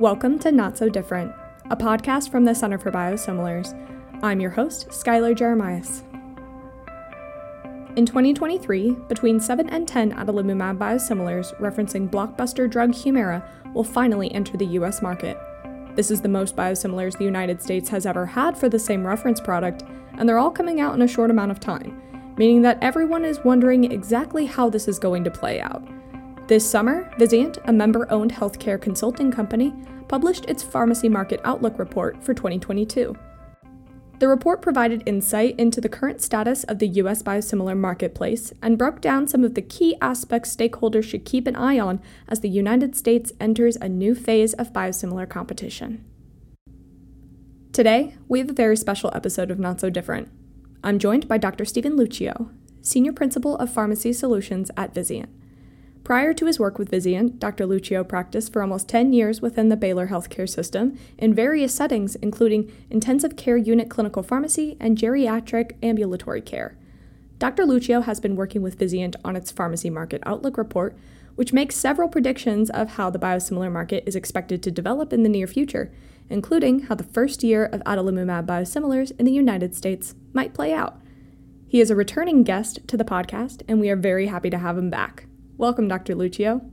Welcome to Not So Different, a podcast from the Center for Biosimilars. I'm your host, Skylar Jeremias. In 2023, between 7 and 10 adalimumab biosimilars referencing blockbuster drug Humira will finally enter the U.S. market. This is the most biosimilars the United States has ever had for the same reference product, and they're all coming out in a short amount of time, meaning that everyone is wondering exactly how this is going to play out. This summer, Vizient, a member-owned healthcare consulting company, published its Pharmacy Market Outlook report for 2022. The report provided insight into the current status of the U.S. biosimilar marketplace and broke down some of the key aspects stakeholders should keep an eye on as the United States enters a new phase of biosimilar competition. Today, we have a very special episode of Not So Different. I'm joined by Dr. Stephen Lucio, Senior Principal of Pharmacy Solutions at Vizient. Prior to his work with Vizient, Dr. Lucio practiced for almost 10 years within the Baylor healthcare system in various settings, including intensive care unit clinical pharmacy and geriatric ambulatory care. Dr. Lucio has been working with Vizient on its Pharmacy Market Outlook report, which makes several predictions of how the biosimilar market is expected to develop in the near future, including how the first year of adalimumab biosimilars in the United States might play out. He is a returning guest to the podcast, and we are very happy to have him back. Welcome, Dr. Lucio.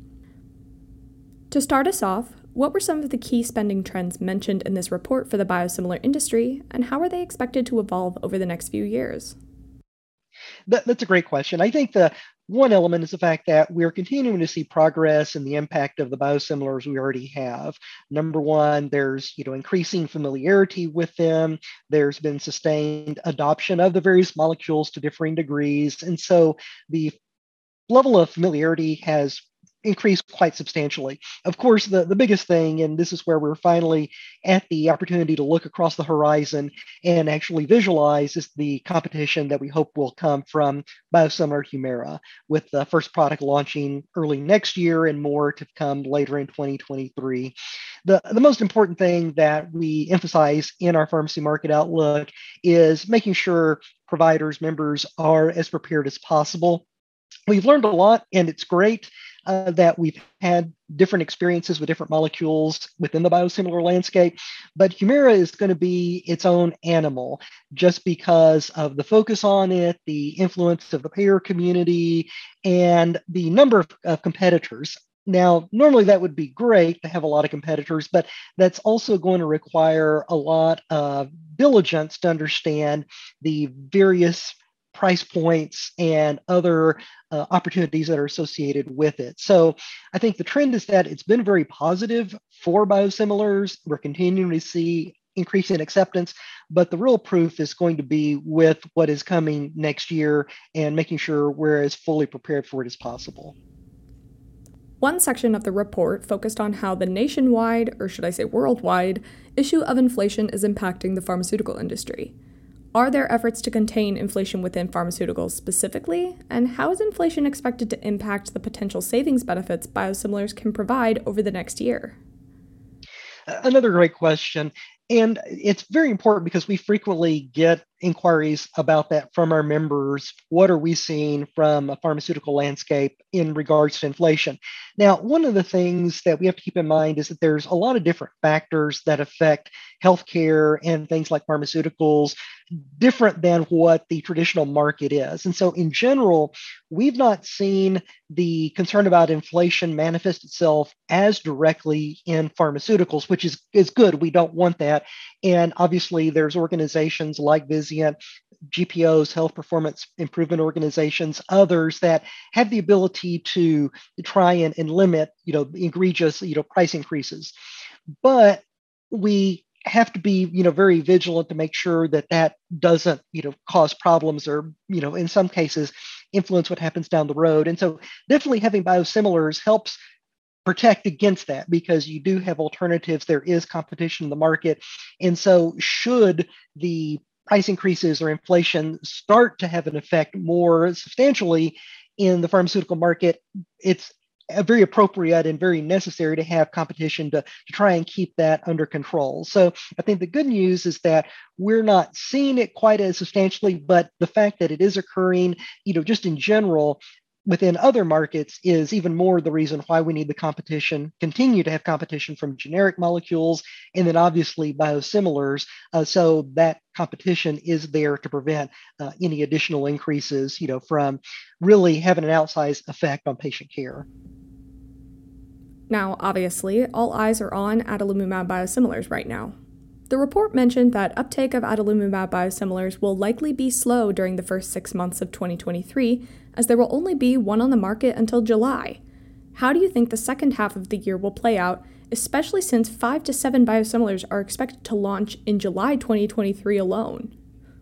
To start us off, what were some of the key spending trends mentioned in this report for the biosimilar industry, and how are they expected to evolve over the next few years? That's a great question. I think the one element is the fact that we're continuing to see progress in the impact of the biosimilars we already have. Number one, there's increasing familiarity with them. There's been sustained adoption of the various molecules to differing degrees. And so the level of familiarity has increased quite substantially. Of course, the biggest thing, and this is where we're finally at the opportunity to look across the horizon and actually visualize, is the competition that we hope will come from biosimilar Humira, with the first product launching early next year and more to come later in 2023. The most important thing that we emphasize in our pharmacy market outlook is making sure providers, members are as prepared as possible. We've learned a lot, and it's great that we've had different experiences with different molecules within the biosimilar landscape, but Humira is going to be its own animal just because of the focus on it, the influence of the payer community, and the number of competitors. Now, normally that would be great to have a lot of competitors, but that's also going to require a lot of diligence to understand the various price points and other opportunities that are associated with it. So I think the trend is that it's been very positive for biosimilars. We're continuing to see increasing acceptance, but the real proof is going to be with what is coming next year and making sure we're as fully prepared for it as possible. One section of the report focused on how the nationwide, or should I say worldwide, issue of inflation is impacting the pharmaceutical industry. Are there efforts to contain inflation within pharmaceuticals specifically? And how is inflation expected to impact the potential savings benefits biosimilars can provide over the next year? Another great question. And it's very important because we frequently get inquiries about that from our members. What are we seeing from a pharmaceutical landscape in regards to inflation? Now, one of the things that we have to keep in mind is that there's a lot of different factors that affect healthcare and things like pharmaceuticals, different than what the traditional market is. And so in general, we've not seen the concern about inflation manifest itself as directly in pharmaceuticals, which is good. We don't want that. And obviously, there's organizations like Vizient, GPOs, health performance improvement organizations, others that have the ability to try and limit, egregious, price increases. But we have to be, very vigilant to make sure that that doesn't, cause problems or, in some cases, influence what happens down the road. And so definitely having biosimilars helps protect against that because you do have alternatives. There is competition in the market. And so should the price increases or inflation start to have an effect more substantially in the pharmaceutical market, it's very appropriate and very necessary to have competition to try and keep that under control. So I think the good news is that we're not seeing it quite as substantially, but the fact that it is occurring, just in general, within other markets is even more the reason why we need the competition, continue to have competition from generic molecules, and then obviously biosimilars. So that competition is there to prevent any additional increases, from really having an outsized effect on patient care. Now, obviously, all eyes are on adalimumab biosimilars right now. The report mentioned that uptake of adalimumab biosimilars will likely be slow during the first 6 months of 2023, as there will only be one on the market until July. How do you think the second half of the year will play out, especially since 5 to 7 biosimilars are expected to launch in July 2023 alone?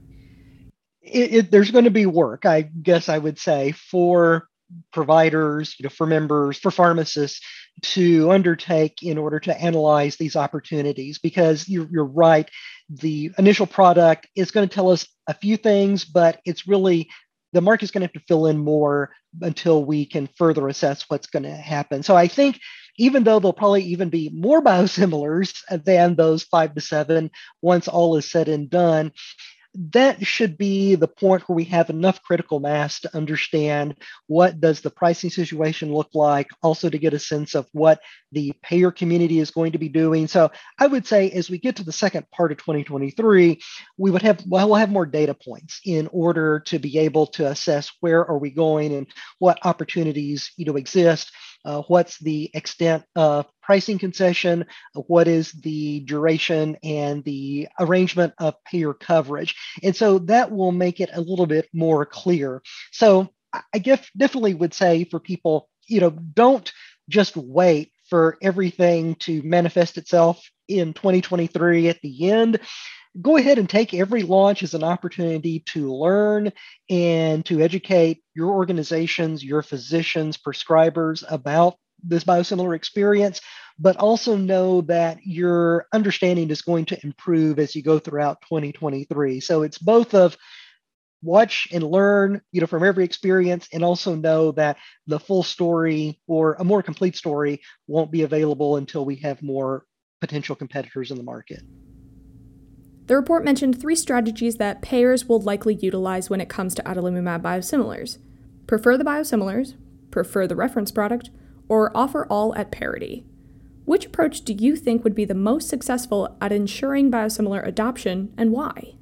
There's going to be work, I guess I would say, for providers, for members, for pharmacists to undertake in order to analyze these opportunities, because you're right. The initial product is going to tell us a few things, but it's really the market's going to have to fill in more until we can further assess what's going to happen. So I think even though there'll probably even be more biosimilars than those 5 to 7 once all is said and done, that should be the point where we have enough critical mass to understand what does the pricing situation look like, also to get a sense of what the payer community is going to be doing. So I would say as we get to the second part of 2023, we'll have more data points in order to be able to assess where are we going and what opportunities exist. What's the extent of pricing concession? What is the duration and the arrangement of payer coverage? And so that will make it a little bit more clear. So I definitely would say for people, don't just wait for everything to manifest itself in 2023 at the end. Go ahead and take every launch as an opportunity to learn and to educate your organizations, your physicians, prescribers about this biosimilar experience, but also know that your understanding is going to improve as you go throughout 2023. So it's both of watch and learn, from every experience, and also know that the full story or a more complete story won't be available until we have more potential competitors in the market. The report mentioned 3 strategies that payers will likely utilize when it comes to adalimumab biosimilars: prefer the biosimilars, prefer the reference product, or offer all at parity. Which approach do you think would be the most successful at ensuring biosimilar adoption, and why?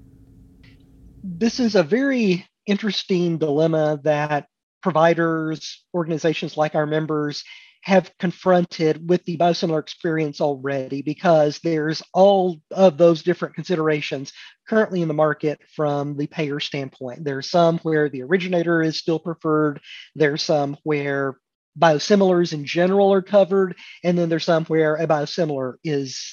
This is a very interesting dilemma that providers, organizations like our members have confronted with the biosimilar experience already, because there's all of those different considerations currently in the market from the payer standpoint. There's some where the originator is still preferred. There's some where biosimilars in general are covered. And then there's some where a biosimilar is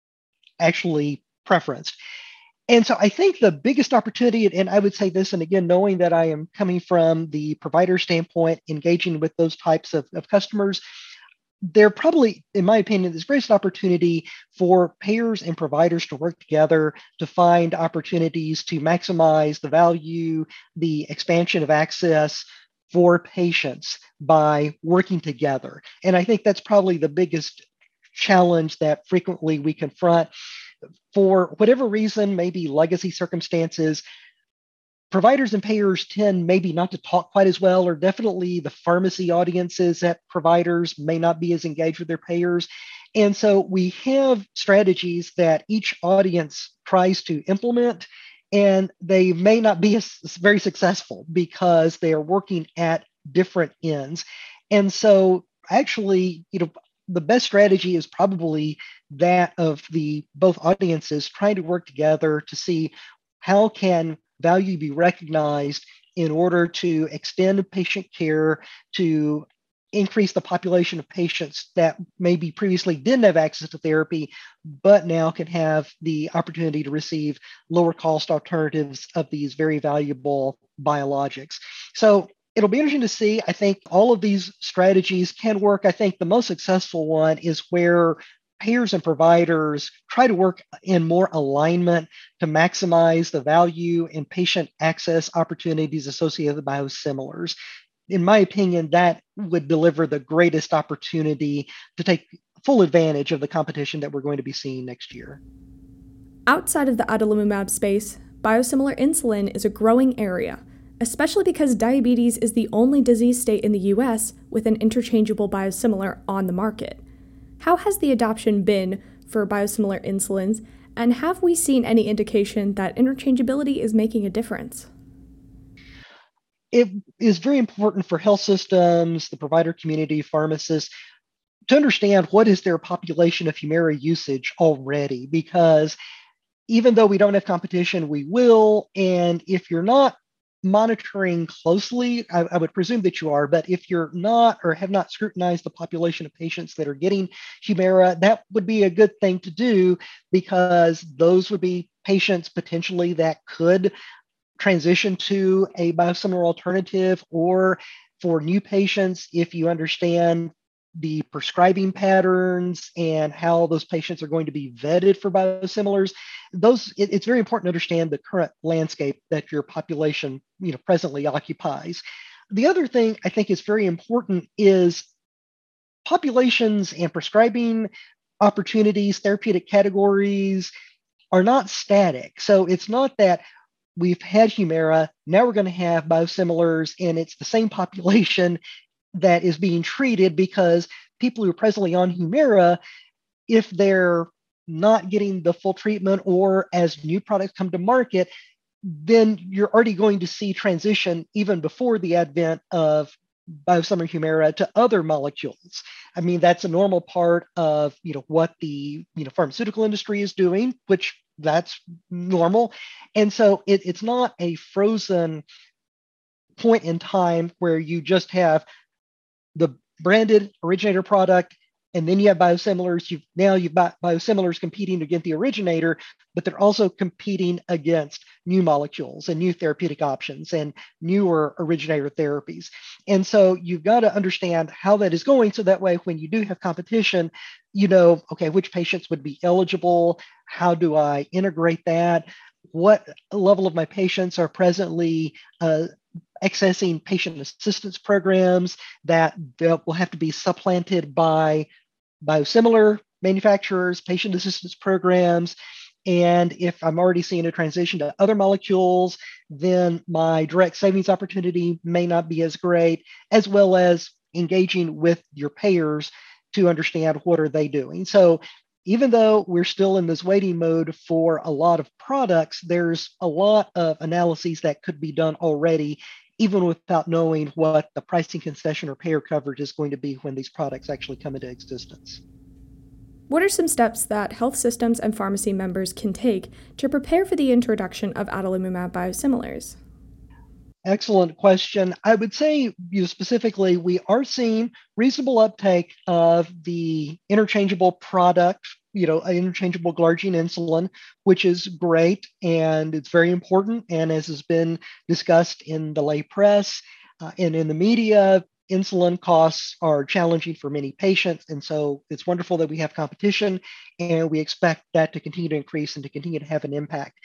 actually preferenced. And so I think the biggest opportunity, and I would say this, and again, knowing that I am coming from the provider standpoint, engaging with those types of customers, there probably, in my opinion, is greatest opportunity for payers and providers to work together to find opportunities to maximize the value, the expansion of access for patients by working together. And I think that's probably the biggest challenge that frequently we confront. For whatever reason, maybe legacy circumstances, providers and payers tend maybe not to talk quite as well, or definitely the pharmacy audiences at providers may not be as engaged with their payers. And so we have strategies that each audience tries to implement, and they may not be very successful because they are working at different ends. And so actually, the best strategy is probably that of the both audiences trying to work together to see how can value be recognized in order to extend patient care, to increase the population of patients that maybe previously didn't have access to therapy, but now can have the opportunity to receive lower cost alternatives of these very valuable biologics. So it'll be interesting to see. I think all of these strategies can work. I think the most successful one is where payers and providers try to work in more alignment to maximize the value and patient access opportunities associated with biosimilars. In my opinion, that would deliver the greatest opportunity to take full advantage of the competition that we're going to be seeing next year. Outside of the adalimumab space, biosimilar insulin is a growing area. especially because diabetes is the only disease state in the US with an interchangeable biosimilar on the market. How has the adoption been for biosimilar insulins, and have we seen any indication that interchangeability is making a difference? It is very important for health systems, the provider community, pharmacists, to understand what is their population of Humira usage already, because even though we don't have competition, we will. And if you're not monitoring closely, I would presume that you are, but if you're not or have not scrutinized the population of patients that are getting Humira, that would be a good thing to do, because those would be patients potentially that could transition to a biosimilar alternative. Or for new patients, if you understand the prescribing patterns and how those patients are going to be vetted for biosimilars, it's very important to understand the current landscape that your population presently occupies. The other thing I think is very important is populations and prescribing opportunities, therapeutic categories are not static. So it's not that we've had Humira, now we're going to have biosimilars, and it's the same population that is being treated, because people who are presently on Humira, if they're not getting the full treatment or as new products come to market, then you're already going to see transition even before the advent of biosimilar Humira to other molecules. I mean, that's a normal part of what the pharmaceutical industry is doing, which that's normal. And so it's not a frozen point in time where you just have the branded originator product, and then you have biosimilars. You've got biosimilars competing against the originator, but they're also competing against new molecules and new therapeutic options and newer originator therapies. And so you've got to understand how that is going, so that way when you do have competition, okay, which patients would be eligible? How do I integrate that? What level of my patients are presently accessing patient assistance programs that will have to be supplanted by biosimilar manufacturers, patient assistance programs? And if I'm already seeing a transition to other molecules, then my direct savings opportunity may not be as great, as well as engaging with your payers to understand what are they doing. So even though we're still in this waiting mode for a lot of products, there's a lot of analyses that could be done already, even without knowing what the pricing concession or payer coverage is going to be when these products actually come into existence. What are some steps that health systems and pharmacy members can take to prepare for the introduction of adalimumab biosimilars? Excellent question. I would say, specifically, we are seeing reasonable uptake of the interchangeable product, an interchangeable glargine insulin, which is great, and it's very important. And as has been discussed in the lay press and in the media, insulin costs are challenging for many patients. And so it's wonderful that we have competition, and we expect that to continue to increase and to continue to have an impact.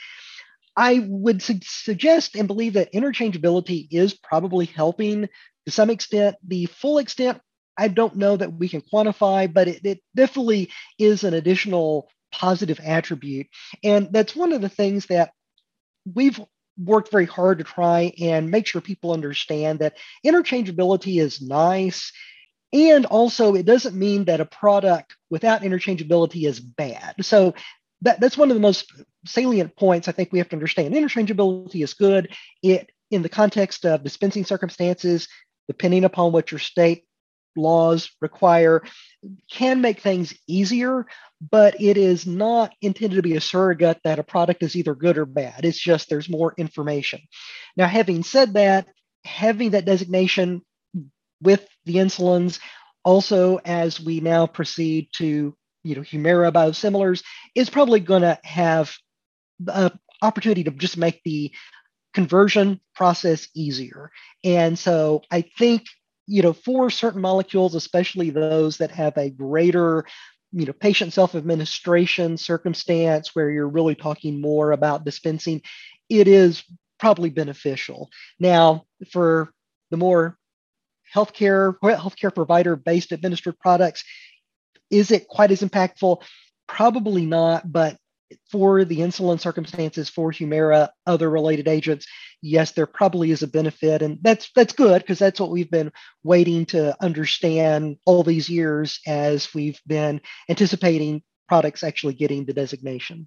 I would suggest and believe that interchangeability is probably helping to some extent. The full extent, I don't know that we can quantify, but it definitely is an additional positive attribute. And that's one of the things that we've worked very hard to try and make sure people understand, that interchangeability is nice. And also, it doesn't mean that a product without interchangeability is bad. So that's one of the most salient points I think we have to understand. Interchangeability is good. It, in the context of dispensing circumstances, depending upon what your state laws require, can make things easier, but it is not intended to be a surrogate that a product is either good or bad. It's just there's more information. Now, having said that, having that designation with the insulins, also as we now proceed to Humira biosimilars, is probably going to have the opportunity to just make the conversion process easier. And so I think, for certain molecules, especially those that have a greater, patient self-administration circumstance where you're really talking more about dispensing, it is probably beneficial. Now, for the more healthcare provider-based administered products, is it quite as impactful? Probably not, but for the insulin circumstances for Humira, other related agents, yes, there probably is a benefit, and that's good because that's what we've been waiting to understand all these years as we've been anticipating products actually getting the designation.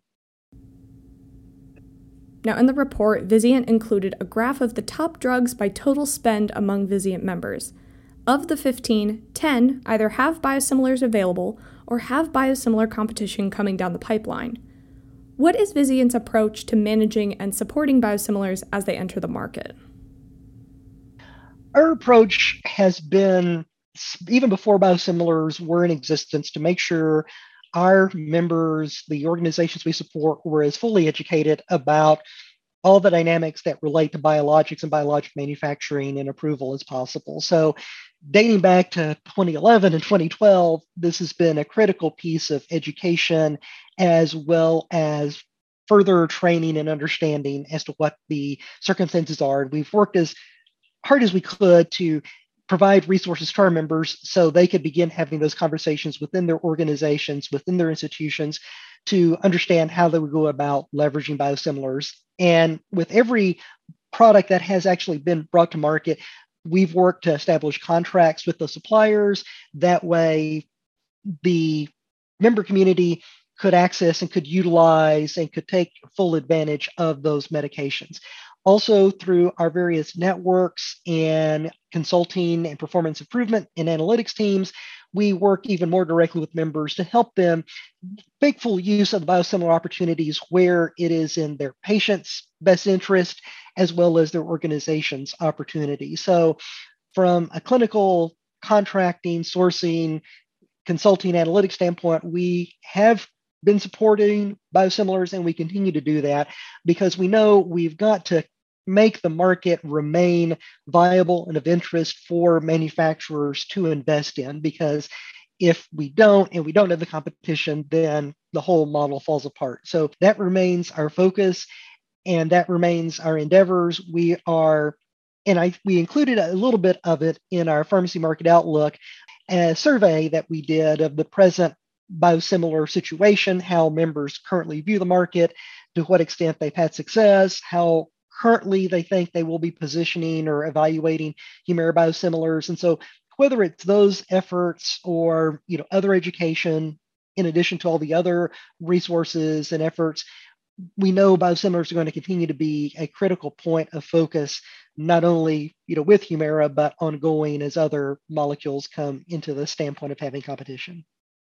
Now, in the report, Vizient included a graph of the top drugs by total spend among Vizient members. Of the 15, 10 either have biosimilars available or have biosimilar competition coming down the pipeline. What is Vizient's approach to managing and supporting biosimilars as they enter the market? Our approach has been, even before biosimilars were in existence, to make sure our members, the organizations we support, were as fully educated about all the dynamics that relate to biologics and biologic manufacturing and approval as possible. So, dating back to 2011 and 2012, this has been a critical piece of education as well as further training and understanding as to what the circumstances are. We've worked as hard as we could to provide resources to our members so they could begin having those conversations within their organizations, within their institutions, to understand how they would go about leveraging biosimilars. And with every product that has actually been brought to market, we've worked to establish contracts with the suppliers. That way, the member community could access and could utilize and could take full advantage of those medications. Also, through our various networks and consulting and performance improvement and analytics teams, we work even more directly with members to help them make full use of the biosimilar opportunities where it is in their patients' best interest, as well as their organization's opportunity. So, from a clinical contracting, sourcing, consulting, analytics standpoint, we have been supporting biosimilars and we continue to do that because we know we've got to make the market remain viable and of interest for manufacturers to invest in, because if we don't and we don't have the competition, then the whole model falls apart. So that remains our focus and that remains our endeavors. We included a little bit of it in our pharmacy market outlook, a survey that we did of the present biosimilar situation, how members currently view the market, to what extent they've had success, how currently they think they will be positioning or evaluating Humira biosimilars. And so whether it's those efforts or other education, in addition to all the other resources and efforts, we know biosimilars are going to continue to be a critical point of focus, not only with Humira, but ongoing as other molecules come into the standpoint of having competition.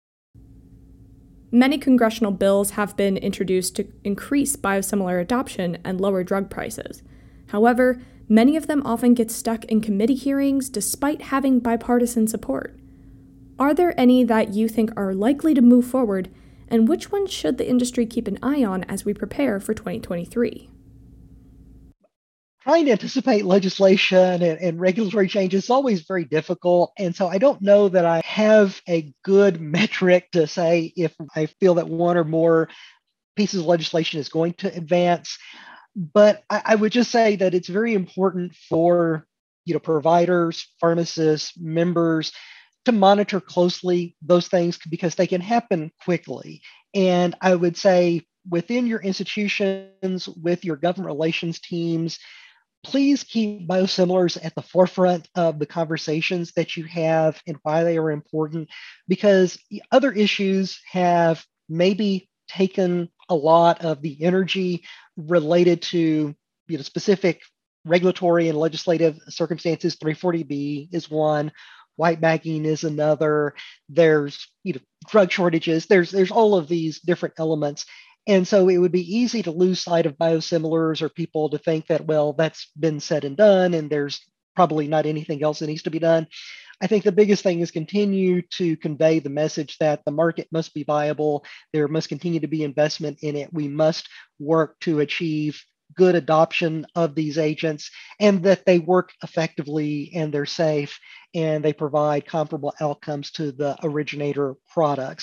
Many congressional bills have been introduced to increase biosimilar adoption and lower drug prices. However, many of them often get stuck in committee hearings despite having bipartisan support. Are there any that you think are likely to move forward, and which ones should the industry keep an eye on as we prepare for 2023? Trying to anticipate legislation and regulatory change is always very difficult. And so I don't know that I have a good metric to say if I feel that one or more pieces of legislation is going to advance. But I would just say that it's very important for providers, pharmacists, members to monitor closely those things because they can happen quickly. And I would say within your institutions, with your government relations teams, please keep biosimilars at the forefront of the conversations that you have and why they are important, because other issues have maybe taken a lot of the energy related to specific regulatory and legislative circumstances. 340B is one, white bagging is another. There's drug shortages. There's all of these different elements. And so it would be easy to lose sight of biosimilars or people to think that, well, that's been said and done, and there's probably not anything else that needs to be done. I think the biggest thing is continue to convey the message that the market must be viable. There must continue to be investment in it. We must work to achieve good adoption of these agents and that they work effectively and they're safe and they provide comparable outcomes to the originator products.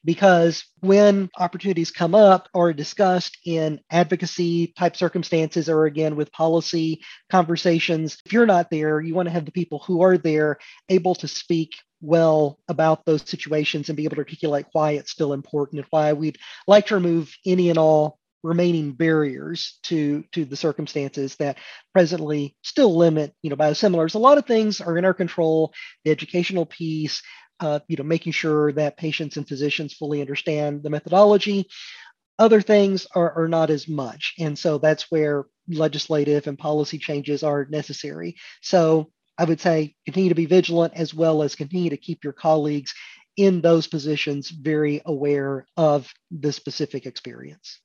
because when opportunities come up or are discussed in advocacy type circumstances or again with policy conversations, if you're not there, you want to have the people who are there able to speak well about those situations and be able to articulate why it's still important and why we'd like to remove any and all remaining barriers to the circumstances that presently still limit, biosimilars. A lot of things are in our control, the educational piece, making sure that patients and physicians fully understand the methodology. Other things are not as much. And so that's where legislative and policy changes are necessary. So I would say continue to be vigilant as well as continue to keep your colleagues in those positions very aware of the specific experience.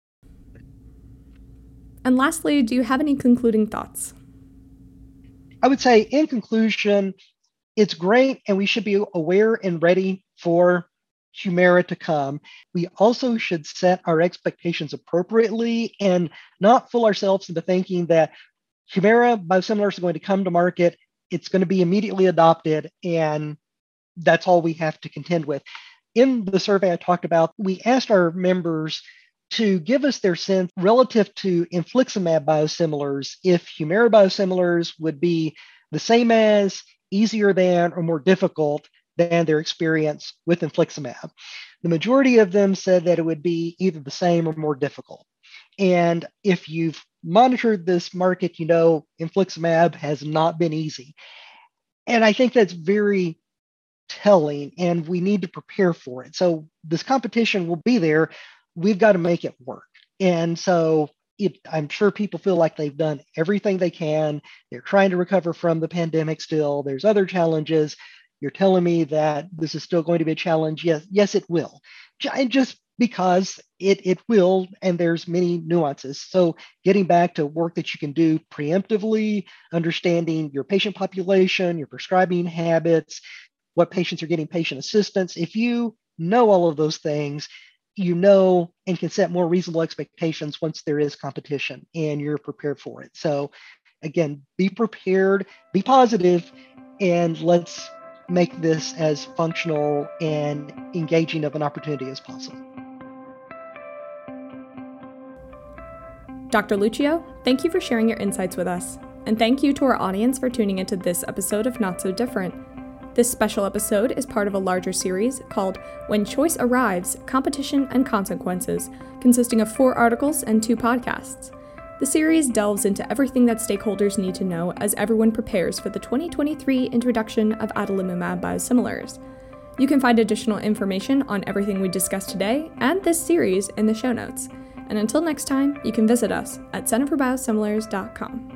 And lastly, do you have any concluding thoughts? I would say in conclusion, it's great and we should be aware and ready for Humira to come. We also should set our expectations appropriately and not fool ourselves into thinking that Humira biosimilars are going to come to market, it's going to be immediately adopted, and that's all we have to contend with. In the survey I talked about, we asked our members to give us their sense relative to infliximab biosimilars, if Humira biosimilars would be the same as, easier than, or more difficult than their experience with infliximab. The majority of them said that it would be either the same or more difficult. And if you've monitored this market, infliximab has not been easy. And I think that's very telling, and we need to prepare for it. So this competition will be there. We've got to make it work. And so I'm sure people feel like they've done everything they can. They're trying to recover from the pandemic still. There's other challenges. You're telling me that this is still going to be a challenge. Yes, it will. And just because it will, and there's many nuances. So getting back to work that you can do preemptively, understanding your patient population, your prescribing habits, what patients are getting patient assistance. If you know all of those things, and can set more reasonable expectations once there is competition and you're prepared for it. So again, be prepared, be positive, and let's make this as functional and engaging of an opportunity as possible. Dr. Lucio, thank you for sharing your insights with us. And thank you to our audience for tuning into this episode of Not So Different. This special episode is part of a larger series called When Choice Arrives, Competition and Consequences, consisting of 4 articles and 2 podcasts. The series delves into everything that stakeholders need to know as everyone prepares for the 2023 introduction of adalimumab biosimilars. You can find additional information on everything we discussed today and this series in the show notes. And until next time, you can visit us at centerforbiosimilars.com.